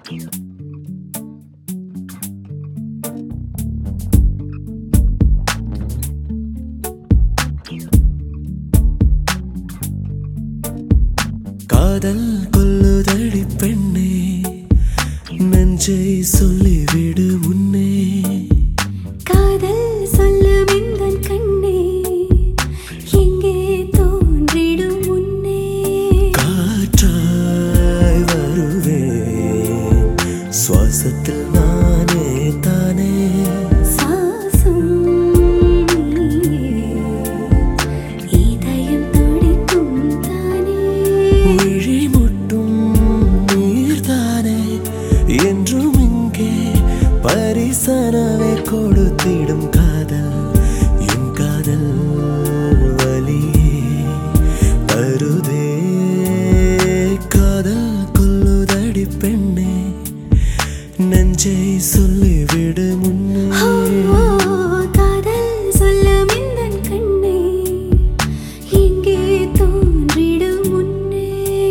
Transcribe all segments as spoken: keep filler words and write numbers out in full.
காதல் கொல்லுதடி பெண்ணே, நெஞ்சை சொல்லிவிடு முன்னே. காதல் சொல்லும் எந்தன் கண்ணே, எங்கே தோன்றிடும் முன்னே. காற்றாய் வருவேன், சுவாசத்தில் நானே தானே. சுவாசம் இதயம் துடிக்கும் தானே. விழி முட்டும் நீர்தானே, என்றும் இங்கே பரிசனவே கொடுத்திடும் காதல். என் காதல் வலியே தருதே. காதல் கொல்லுதடி பெண்ணே, நெஞ்சை சொல்லிவிடு முன்னே. காதல் சொல்லும் எந்தன் கண்ணே, எங்கே தோன்றிடும் முன்னே.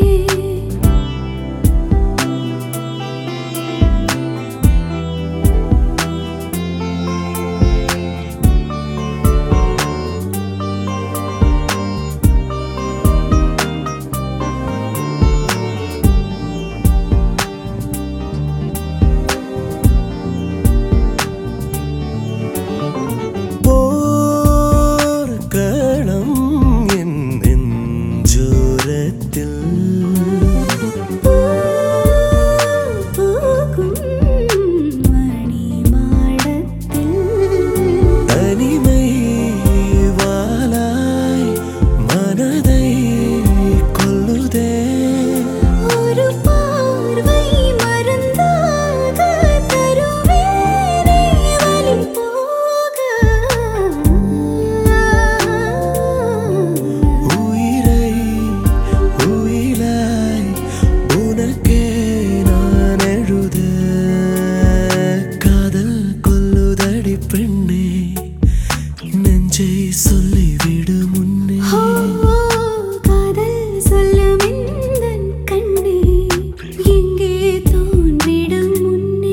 பெண்ணே, நெஞ்சை சொல்லிவிடு முன்னே. காதல் சொல்லும் எந்தன் கண்ணே, எங்கே தோன்றிடும் முன்னே.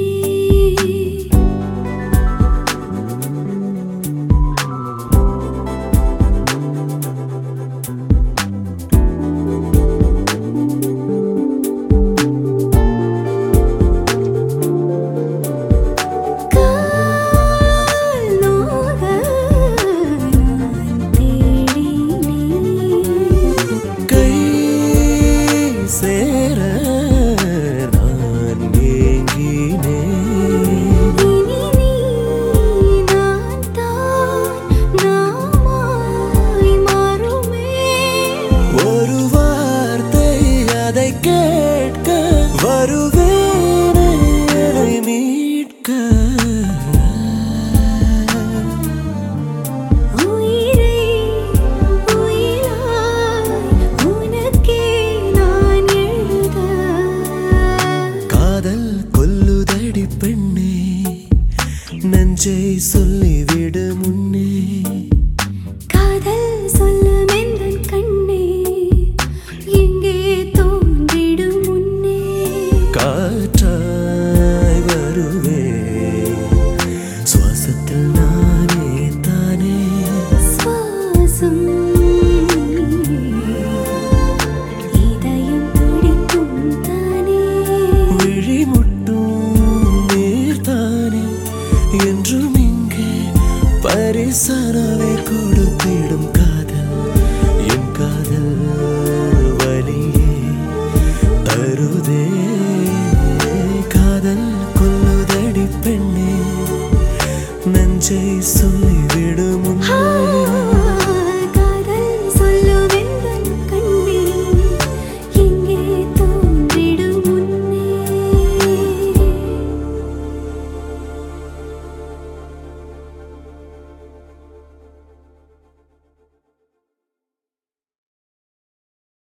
சேர நான் ஏங்கினேன். இனி நீ நான் தான் நாமாய் மாறுமே. ஒரு வார்த்தை அதை கேட்க வருவேனே என்னை மீட்க. உயிரை உயிராய் உனக்கே நான் எழுத. காதல் கொல்லுதடி பெண்ணே, நெஞ்சை சொல்லிவிடு முன்னே. காதல் சொல்லும் எந்தன் கண்ணே, எங்கே தோன்றிடும் முன்னே. காற்றாய் வருவேன், சுவாசத்தில் நானே தானே. சுவாசம் இதயம் துடிக்கும் தானே. விழி முட்டும் நீர்தானே, என்றும் இங்கே பரிசனவே கொடுத்திடும் காதல். என் காதல் வலியே தருதே. காதல் கொல்லுதடி பெண்ணே, நெஞ்சை சொல்